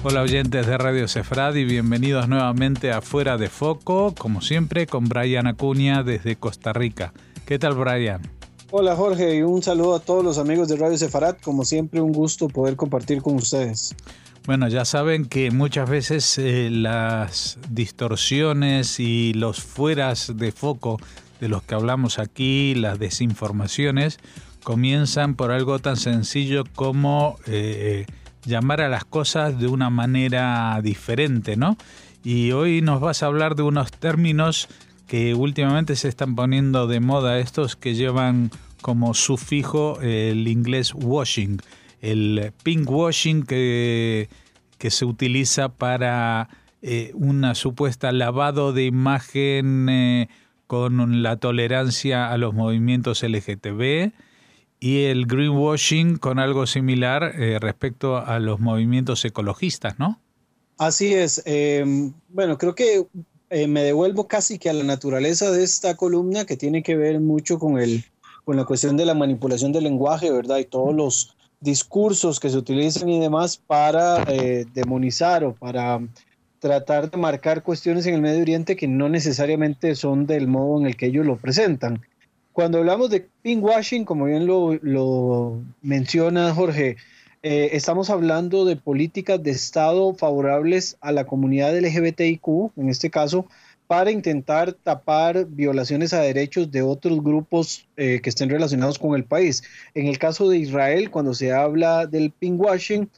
Hola oyentes de Radio Cefrad y bienvenidos nuevamente a Fuera de Foco, como siempre con Brian Acuña desde Costa Rica. ¿Qué tal, Brian? Hola Jorge y un saludo a todos los amigos de Radio Cefrad. Como siempre, un gusto poder compartir con ustedes. Bueno, ya saben que muchas veces las distorsiones y los fueras de foco de los que hablamos aquí, las desinformaciones, comienzan por algo tan sencillo como llamar a las cosas de una manera diferente, ¿no? Y hoy nos vas a hablar de unos términos que últimamente se están poniendo de moda, estos que llevan como sufijo el inglés washing, el pinkwashing que se utiliza para una supuesta lavado de imagen con la tolerancia a los movimientos LGTB, y el greenwashing con algo similar respecto a los movimientos ecologistas, ¿no? Así es. Bueno, creo que me devuelvo casi que a la naturaleza de esta columna, que tiene que ver mucho con la cuestión de la manipulación del lenguaje, ¿verdad? Y todos los discursos que se utilizan y demás para demonizar o para tratar de marcar cuestiones en el Medio Oriente que no necesariamente son del modo en el que ellos lo presentan. Cuando hablamos de pinkwashing, como bien lo menciona Jorge, estamos hablando de políticas de Estado favorables a la comunidad LGBTIQ, en este caso, para intentar tapar violaciones a derechos de otros grupos que estén relacionados con el país. En el caso de Israel, cuando se habla del pinkwashing,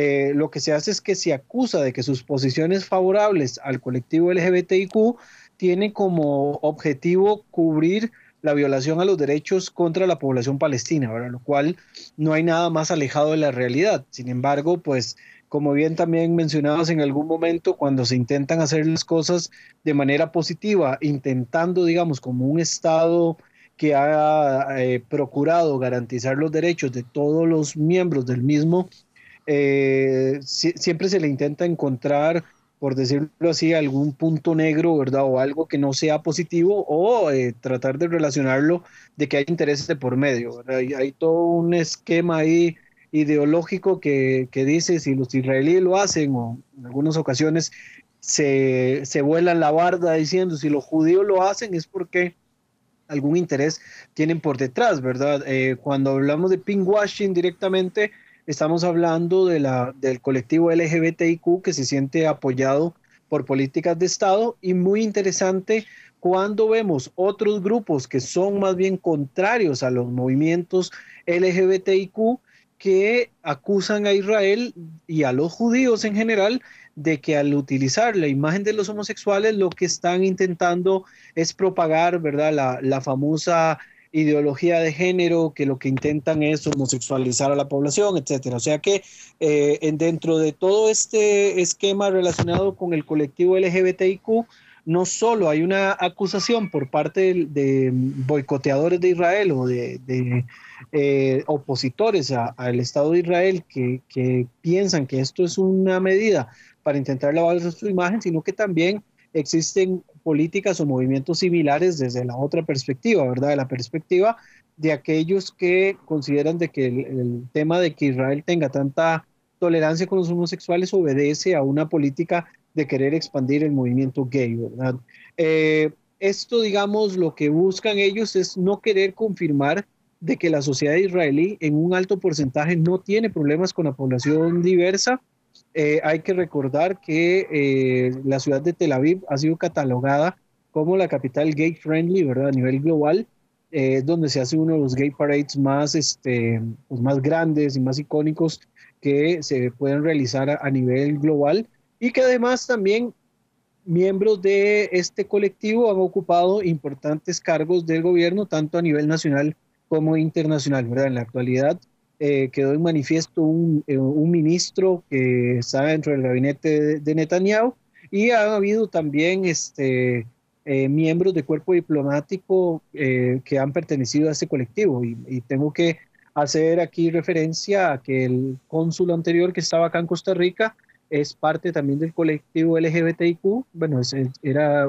lo que se hace es que se acusa de que sus posiciones favorables al colectivo LGBTIQ tienen como objetivo cubrir la violación a los derechos contra la población palestina, ¿verdad? Lo cual no hay nada más alejado de la realidad. Sin embargo, pues como bien también mencionabas en algún momento, cuando se intentan hacer las cosas de manera positiva, intentando, digamos, como un Estado que ha procurado garantizar los derechos de todos los miembros del mismo, siempre se le intenta encontrar, por decirlo así, algún punto negro, ¿verdad? O algo que no sea positivo, o tratar de relacionarlo de que hay intereses de por medio, ¿verdad? Y hay todo un esquema ahí ideológico que dice si los israelíes lo hacen, o en algunas ocasiones se vuelan la barda diciendo si los judíos lo hacen es porque algún interés tienen por detrás, ¿verdad? Cuando hablamos de pinkwashing directamente, estamos hablando del colectivo LGBTIQ que se siente apoyado por políticas de Estado, y muy interesante cuando vemos otros grupos que son más bien contrarios a los movimientos LGBTIQ, que acusan a Israel y a los judíos en general de que al utilizar la imagen de los homosexuales lo que están intentando es propagar, ¿verdad? La famosa ideología de género, que lo que intentan es homosexualizar a la población, etcétera. O sea que dentro de todo este esquema relacionado con el colectivo LGBTIQ, no solo hay una acusación por parte de boicoteadores de Israel o de opositores al Estado de Israel que piensan que esto es una medida para intentar lavar su imagen, sino que también existen políticas o movimientos similares desde la otra perspectiva, ¿verdad? De la perspectiva de aquellos que consideran de que el tema de que Israel tenga tanta tolerancia con los homosexuales obedece a una política de querer expandir el movimiento gay, ¿verdad? Esto, digamos, lo que buscan ellos es no querer confirmar de que la sociedad israelí en un alto porcentaje no tiene problemas con la población diversa. Hay que recordar que la ciudad de Tel Aviv ha sido catalogada como la capital gay friendly, ¿verdad? A nivel global, donde se hace uno de los gay parades más, pues más grandes y más icónicos que se pueden realizar a nivel global, y que además también miembros de este colectivo han ocupado importantes cargos del gobierno, tanto a nivel nacional como internacional, ¿verdad? En la actualidad quedó en manifiesto un ministro que está dentro del gabinete de Netanyahu, y ha habido también miembros de cuerpo diplomático que han pertenecido a este colectivo, y tengo que hacer aquí referencia a que el cónsul anterior que estaba acá en Costa Rica es parte también del colectivo LGBTIQ. Bueno, era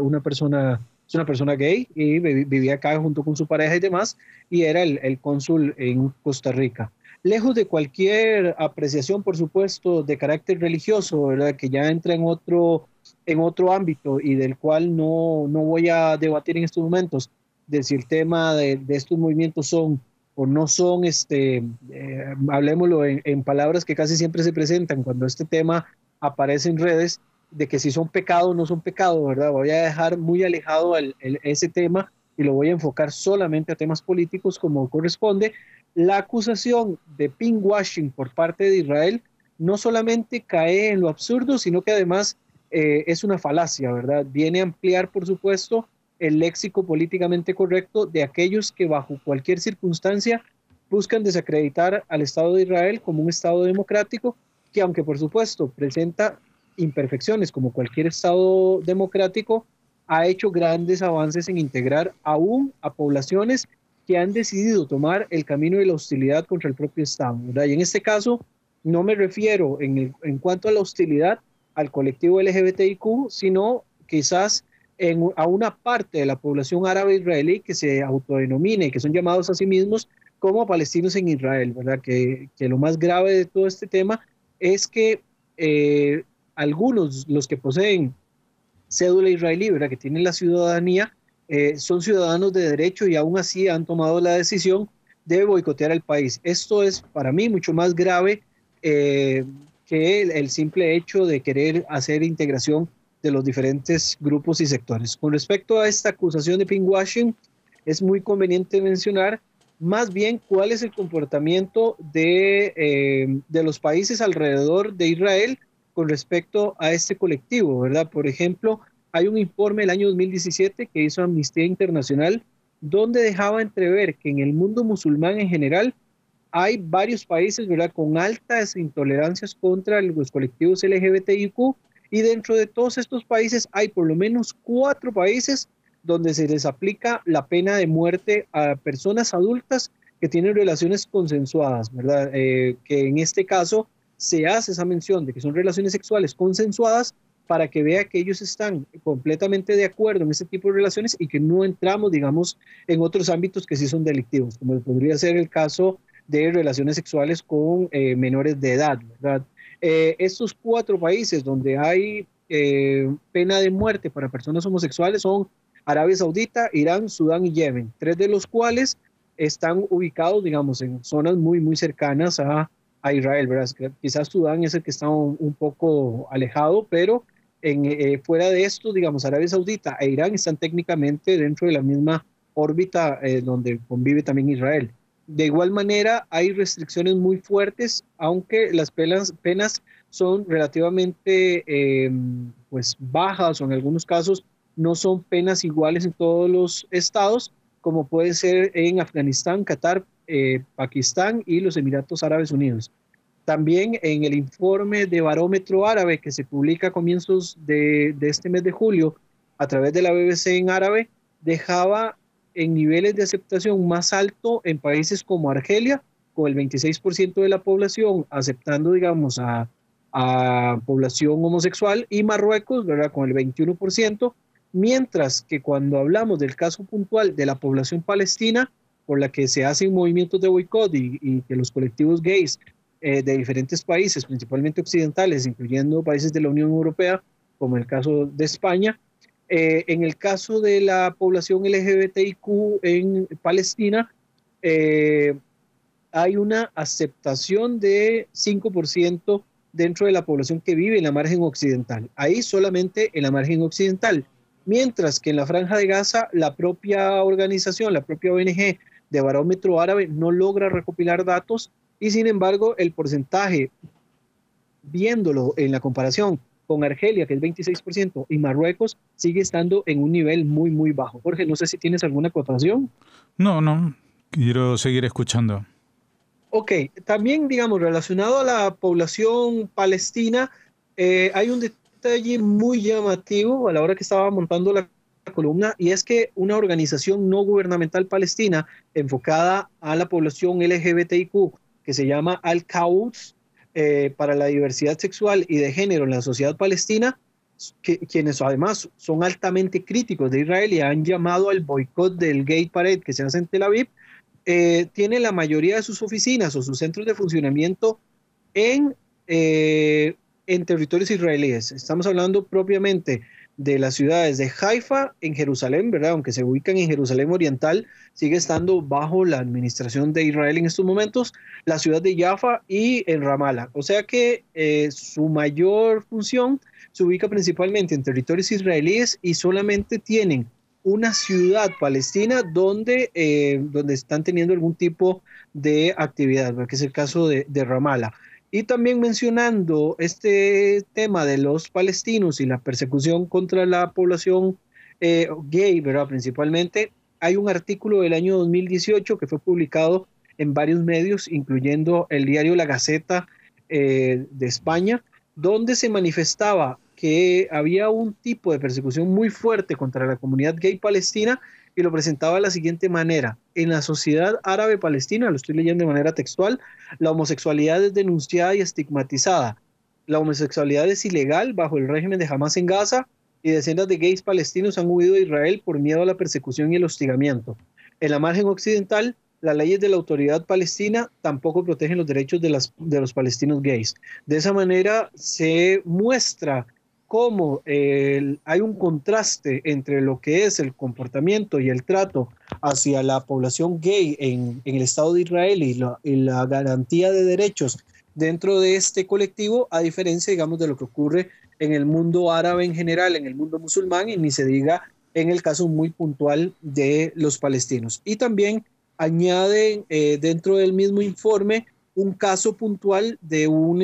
es una persona gay y vivía acá junto con su pareja y demás, y era el cónsul en Costa Rica. lejos de cualquier apreciación, por supuesto, de carácter religioso, ¿verdad? Que ya entra en otro ámbito y del cual no voy a debatir en estos momentos, de si el tema de estos movimientos son o no son, hablemoslo en palabras que casi siempre se presentan cuando este tema aparece en redes, de que si son pecado o no son pecado, ¿verdad? Voy a dejar muy alejado ese tema y lo voy a enfocar solamente a temas políticos como corresponde. La acusación de pinkwashing por parte de Israel no solamente cae en lo absurdo, sino que además es una falacia, ¿verdad? Viene a ampliar, por supuesto, el léxico políticamente correcto de aquellos que bajo cualquier circunstancia buscan desacreditar al Estado de Israel como un Estado democrático que, aunque por supuesto presenta imperfecciones como cualquier Estado democrático, ha hecho grandes avances en integrar aún a poblaciones que han decidido tomar el camino de la hostilidad contra el propio Estado, ¿verdad? Y en este caso no me refiero en cuanto a la hostilidad al colectivo LGBTIQ, sino quizás a una parte de la población árabe israelí que se autodenomina y que son llamados a sí mismos como palestinos en Israel, ¿verdad? Que lo más grave de todo este tema es que algunos, los que poseen cédula israelí, ¿verdad? Que tienen la ciudadanía, son ciudadanos de derecho y aún así han tomado la decisión de boicotear el país. Esto es para mí mucho más grave que el simple hecho de querer hacer integración de los diferentes grupos y sectores. Con respecto a esta acusación de pinkwashing, es muy conveniente mencionar más bien cuál es el comportamiento de los países alrededor de Israel con respecto a este colectivo, ¿verdad? Por ejemplo, hay un informe del año 2017 que hizo Amnistía Internacional donde dejaba entrever que en el mundo musulmán en general hay varios países, ¿verdad?, con altas intolerancias contra los colectivos LGBTIQ, y dentro de todos estos países hay por lo menos 4 países donde se les aplica la pena de muerte a personas adultas que tienen relaciones consensuadas, ¿verdad? Que en este caso se hace esa mención de que son relaciones sexuales consensuadas para que vea que ellos están completamente de acuerdo en este tipo de relaciones y que no entramos, digamos, en otros ámbitos que sí son delictivos, como podría ser el caso de relaciones sexuales con menores de edad, ¿verdad? Estos 4 países donde hay pena de muerte para personas homosexuales son Arabia Saudita, Irán, Sudán y Yemen, 3 de los cuales están ubicados, digamos, en zonas muy, muy cercanas a Israel, ¿verdad? Quizás Sudán es el que está un poco alejado, pero fuera de esto, digamos, Arabia Saudita e Irán están técnicamente dentro de la misma órbita donde convive también Israel. De igual manera, hay restricciones muy fuertes, aunque las penas son relativamente pues bajas, o en algunos casos no son penas iguales en todos los estados, como puede ser en Afganistán, Qatar, Pakistán y los Emiratos Árabes Unidos. También en el informe de Barómetro Árabe que se publica a comienzos de este mes de julio a través de la BBC en árabe, dejaba en niveles de aceptación más alto en países como Argelia, con el 26% de la población aceptando, digamos, a población homosexual, y Marruecos, ¿verdad?, con el 21%, mientras que cuando hablamos del caso puntual de la población palestina, por la que se hacen movimientos de boicot y que los colectivos gays de diferentes países, principalmente occidentales, incluyendo países de la Unión Europea, como el caso de España, en el caso de la población LGBTIQ en Palestina, hay una aceptación de 5% dentro de la población que vive en la margen occidental. Ahí solamente en la margen occidental. Mientras que en la Franja de Gaza, la propia organización, la propia ONG de Barómetro Árabe no logra recopilar datos y sin embargo el porcentaje, viéndolo en la comparación con Argelia, que es 26%, y Marruecos, sigue estando en un nivel muy, muy bajo. Jorge, no sé si tienes alguna acotación. No, quiero seguir escuchando. Ok, también, digamos, relacionado a la población palestina, hay un detalle muy llamativo a la hora que estaba montando la columna, y es que una organización no gubernamental palestina enfocada a la población LGBTIQ, que se llama Al-Quds, para la diversidad sexual y de género en la sociedad palestina, quienes además son altamente críticos de Israel y han llamado al boicot del Gay Parade que se hace en Tel Aviv, tiene la mayoría de sus oficinas o sus centros de funcionamiento en, en territorios israelíes. Estamos hablando propiamente de las ciudades de Haifa en Jerusalén, ¿verdad? Aunque se ubican en Jerusalén Oriental, sigue estando bajo la administración de Israel en estos momentos, la ciudad de Jaffa y en Ramallah. O sea que su mayor función se ubica principalmente en territorios israelíes y solamente tienen una ciudad palestina donde están teniendo algún tipo de actividad, que es el caso de Ramallah. Y también mencionando este tema de los palestinos y la persecución contra la población gay, ¿verdad? Principalmente, hay un artículo del año 2018 que fue publicado en varios medios, incluyendo el diario La Gaceta de España, donde se manifestaba que había un tipo de persecución muy fuerte contra la comunidad gay palestina y lo presentaba de la siguiente manera: en la sociedad árabe palestina, lo estoy leyendo de manera textual, la homosexualidad es denunciada y estigmatizada. La homosexualidad es ilegal bajo el régimen de Hamas en Gaza y decenas de gays palestinos han huido de Israel por miedo a la persecución y el hostigamiento. En la margen occidental, las leyes de la autoridad palestina tampoco protegen los derechos de los palestinos gays. De esa manera se muestra cómo hay un contraste entre lo que es el comportamiento y el trato hacia la población gay en el Estado de Israel y la garantía de derechos dentro de este colectivo, a diferencia, digamos, de lo que ocurre en el mundo árabe en general, en el mundo musulmán, y ni se diga en el caso muy puntual de los palestinos. Y también añaden dentro del mismo informe un caso puntual de un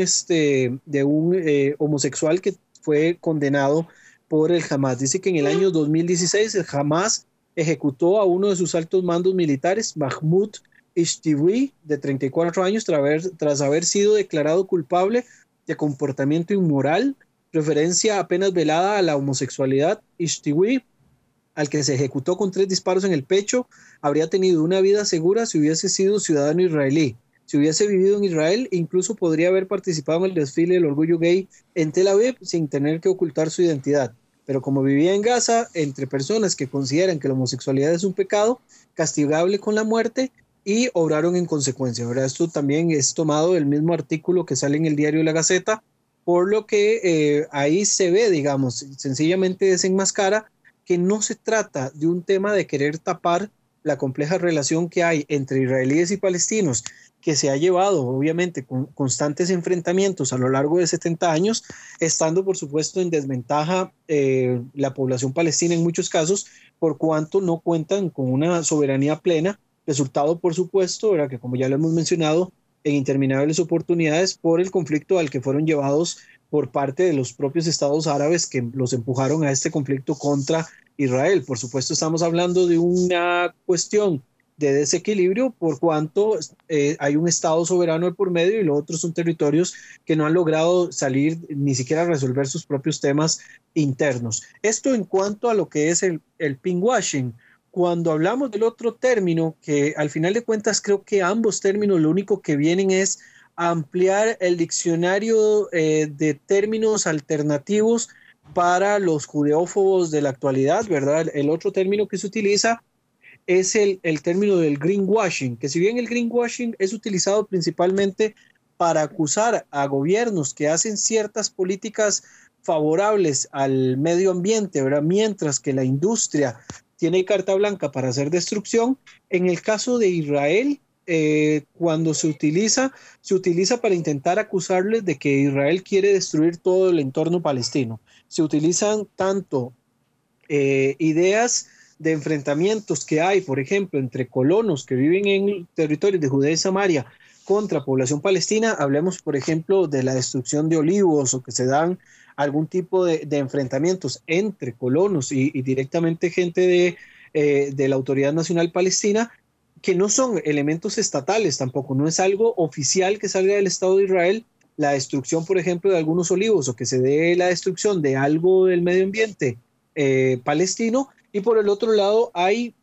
homosexual que fue condenado por el Hamas. Dice que en el año 2016 el Hamas ejecutó a uno de sus altos mandos militares, Mahmoud Ishtiwi, de 34 años, tras haber sido declarado culpable de comportamiento inmoral, referencia apenas velada a la homosexualidad. Ishtiwi, al que se ejecutó con 3 disparos en el pecho, habría tenido una vida segura si hubiese sido ciudadano israelí. Si hubiese vivido en Israel, incluso podría haber participado en el desfile del orgullo gay en Tel Aviv sin tener que ocultar su identidad. Pero como vivía en Gaza, entre personas que consideran que la homosexualidad es un pecado castigable con la muerte, y obraron en consecuencia, ¿verdad? Esto también es tomado del mismo artículo que sale en el diario La Gaceta, por lo que ahí se ve, digamos, sencillamente desenmascara que no se trata de un tema de querer tapar la compleja relación que hay entre israelíes y palestinos, que se ha llevado obviamente con constantes enfrentamientos a lo largo de 70 años, estando por supuesto en desventaja la población palestina en muchos casos, por cuanto no cuentan con una soberanía plena, resultado por supuesto, ¿verdad?, que como ya lo hemos mencionado en interminables oportunidades, por el conflicto al que fueron llevados por parte de los propios estados árabes que los empujaron a este conflicto contra Israel. Por supuesto estamos hablando de una cuestión de desequilibrio por cuanto hay un estado soberano de por medio y los otros son territorios que no han logrado salir ni siquiera a resolver sus propios temas internos. Esto en cuanto a lo que es el pinkwashing. Cuando hablamos del otro término, que al final de cuentas creo que ambos términos lo único que vienen es ampliar el diccionario de términos alternativos para los judeófobos de la actualidad, ¿verdad? El otro término que se utiliza es el término del greenwashing, que si bien el greenwashing es utilizado principalmente para acusar a gobiernos que hacen ciertas políticas favorables al medio ambiente, ¿verdad?, mientras que la industria tiene carta blanca para hacer destrucción. En el caso de Israel, cuando se utiliza para intentar acusarles de que Israel quiere destruir todo el entorno palestino. Se utilizan tanto ideas de enfrentamientos que hay, por ejemplo, entre colonos que viven en territorios de Judea y Samaria contra población palestina. Hablemos, por ejemplo, de la destrucción de olivos, o que se dan algún tipo de enfrentamientos entre colonos y directamente gente de la Autoridad Nacional Palestina, que no son elementos estatales tampoco, no es algo oficial que salga del Estado de Israel, la destrucción, por ejemplo, de algunos olivos, o que se dé la destrucción de algo del medio ambiente palestino. Y por el otro lado hay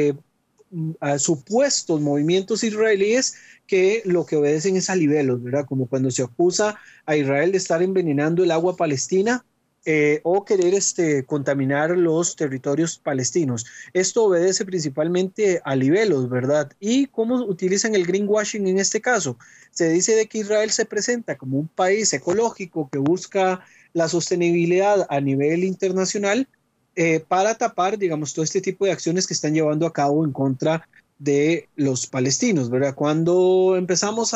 supuestos movimientos israelíes que lo que obedecen es a libelos, ¿verdad? Como cuando se acusa a Israel de estar envenenando el agua palestina, o querer contaminar los territorios palestinos. Esto obedece principalmente a libelos, ¿verdad? ¿Y cómo utilizan el greenwashing en este caso? Se dice de que Israel se presenta como un país ecológico que busca la sostenibilidad a nivel internacional, para tapar, digamos, todo este tipo de acciones que están llevando a cabo en contra de los palestinos, ¿verdad? Cuando empezamos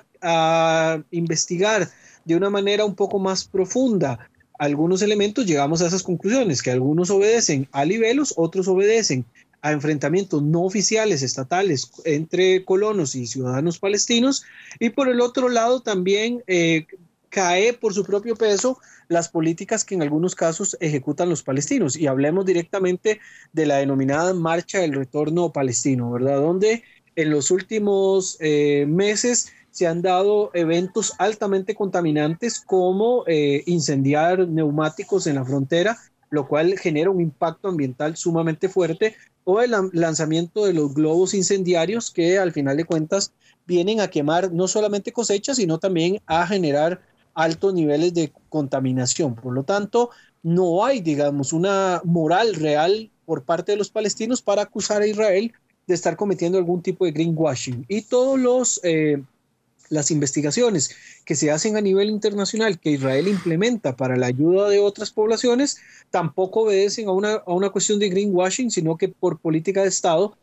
a investigar de una manera un poco más profunda algunos elementos, llegamos a esas conclusiones, que algunos obedecen a libelos, otros obedecen a enfrentamientos no oficiales estatales entre colonos y ciudadanos palestinos, y por el otro lado también cae por su propio peso las políticas que en algunos casos ejecutan los palestinos. Y hablemos directamente de la denominada Marcha del Retorno Palestino, ¿verdad? Donde en los últimos meses se han dado eventos altamente contaminantes como incendiar neumáticos en la frontera, lo cual genera un impacto ambiental sumamente fuerte, o el lanzamiento de los globos incendiarios que al final de cuentas vienen a quemar no solamente cosechas, sino también a generar altos niveles de contaminación. Por lo tanto, no hay, digamos, una moral real por parte de los palestinos para acusar a Israel de estar cometiendo algún tipo de greenwashing. Y todos las investigaciones que se hacen a nivel internacional que Israel implementa para la ayuda de otras poblaciones tampoco obedecen a una cuestión de greenwashing, sino que por política de Estado,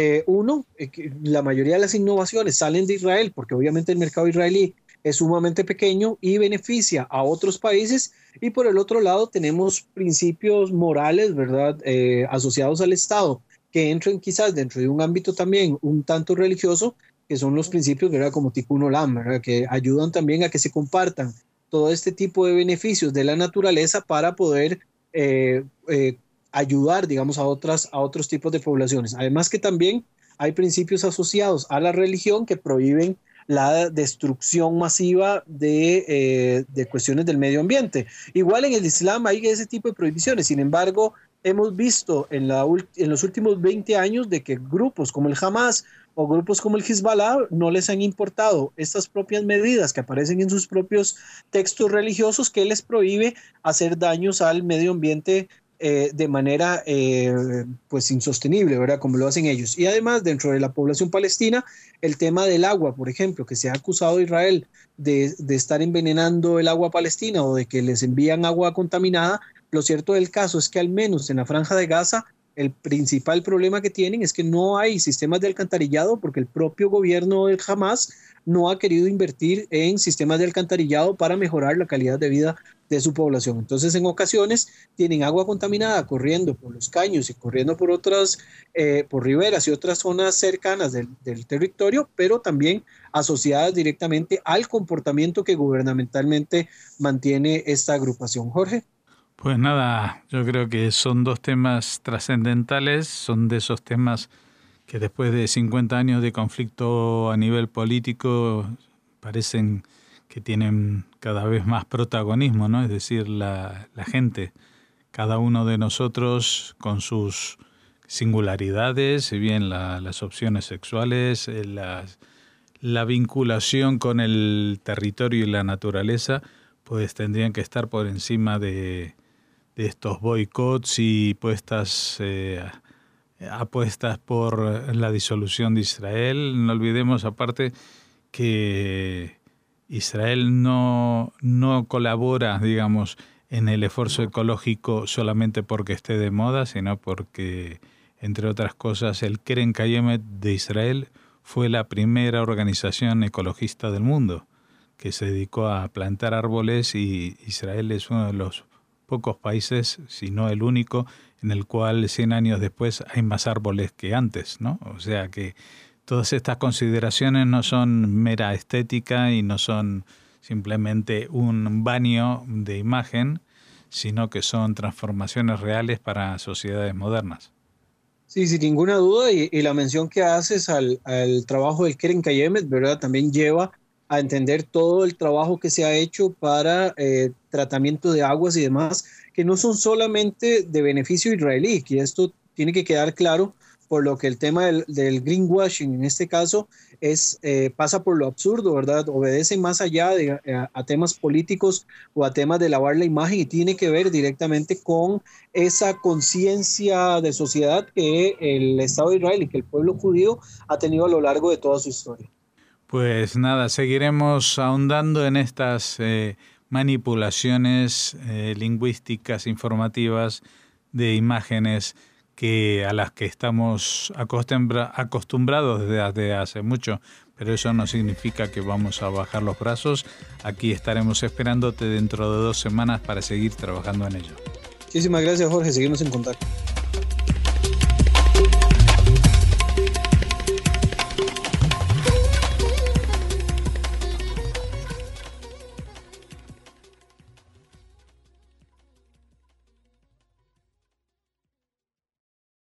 la mayoría de las innovaciones salen de Israel, porque obviamente el mercado israelí es sumamente pequeño y beneficia a otros países, y por el otro lado tenemos principios morales, ¿verdad?, asociados al Estado, que entran quizás dentro de un ámbito también un tanto religioso, que son los principios, ¿verdad?, como Tikkun Olam, ¿verdad?, que ayudan también a que se compartan todo este tipo de beneficios de la naturaleza para poder ayudar, digamos, a otros tipos de poblaciones. Además que también hay principios asociados a la religión que prohíben la destrucción masiva de cuestiones del medio ambiente. Igual en el Islam hay ese tipo de prohibiciones, sin embargo, hemos visto en los últimos 20 años de que grupos como el Hamas o grupos como el Hezbollah no les han importado estas propias medidas que aparecen en sus propios textos religiosos que les prohíbe hacer daños al medio ambiente de manera pues insostenible, ¿verdad?, como lo hacen ellos. Y además, dentro de la población palestina, el tema del agua, por ejemplo, que se ha acusado a Israel de estar envenenando el agua palestina o de que les envían agua contaminada. Lo cierto del caso es que al menos en la Franja de Gaza, el principal problema que tienen es que no hay sistemas de alcantarillado, porque el propio gobierno del Hamas no ha querido invertir en sistemas de alcantarillado para mejorar la calidad de vida de su población. Entonces, en ocasiones tienen agua contaminada corriendo por los caños y corriendo por por riberas y otras zonas cercanas del territorio, pero también asociadas directamente al comportamiento que gubernamentalmente mantiene esta agrupación. Jorge. Pues nada, yo creo que son dos temas trascendentales, son de esos temas que después de 50 años de conflicto a nivel político parecen que tienen cada vez más protagonismo, ¿no? Es decir, la gente, cada uno de nosotros con sus singularidades, si bien las opciones sexuales, la vinculación con el territorio y la naturaleza, pues tendrían que estar por encima de estos boicots y apuestas por la disolución de Israel. No olvidemos aparte que Israel no colabora, digamos, en el esfuerzo ecológico solamente porque esté de moda, sino porque, entre otras cosas, el Keren Kayemet de Israel fue la primera organización ecologista del mundo que se dedicó a plantar árboles, y Israel es uno de los pocos países, si no el único, en el cual 100 años después hay más árboles que antes, ¿no? O sea que todas estas consideraciones no son mera estética y no son simplemente un baño de imagen, sino que son transformaciones reales para sociedades modernas. Sí, sin ninguna duda, y la mención que haces al trabajo del Keren Kayemet, ¿verdad?, también lleva a entender todo el trabajo que se ha hecho para tratamiento de aguas y demás, que no son solamente de beneficio israelí, que esto tiene que quedar claro, por lo que el tema del greenwashing en este caso pasa por lo absurdo, ¿verdad? Obedece más allá a temas políticos o a temas de lavar la imagen y tiene que ver directamente con esa conciencia de sociedad que el Estado de Israel y que el pueblo judío ha tenido a lo largo de toda su historia. Pues nada, seguiremos ahondando en estas manipulaciones lingüísticas, informativas, de imágenes a las que estamos acostumbrados desde hace mucho, pero eso no significa que vamos a bajar los brazos. Aquí estaremos esperándote dentro de 2 semanas para seguir trabajando en ello. Muchísimas gracias, Jorge. Seguimos en contacto.